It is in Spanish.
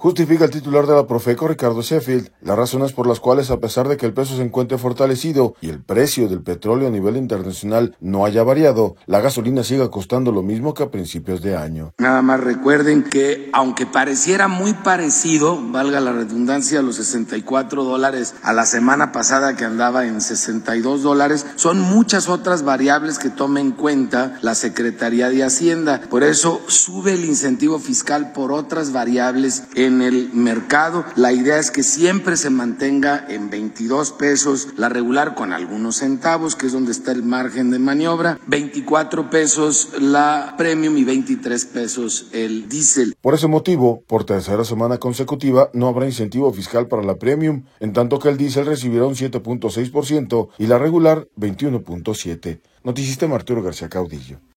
Justifica el titular de la Profeco, Ricardo Sheffield, las razones por las cuales, a pesar de que el peso se encuentre fortalecido y el precio del petróleo a nivel internacional no haya variado, la gasolina siga costando lo mismo que a principios de año. Nada más recuerden que, aunque pareciera muy parecido, valga la redundancia, a los $64 a la semana pasada que andaba en $62, son muchas otras variables que toma en cuenta la Secretaría de Hacienda. Por eso sube el incentivo fiscal por otras variables en el mercado. La idea es que siempre se mantenga en 22 pesos la regular con algunos centavos, que es donde está el margen de maniobra, 24 pesos la premium y 23 pesos el diésel. Por ese motivo, por tercera semana consecutiva, no habrá incentivo fiscal para la premium, en tanto que el diésel recibirá un 7.6% y la regular 21.7%. Noticista Arturo García Caudillo.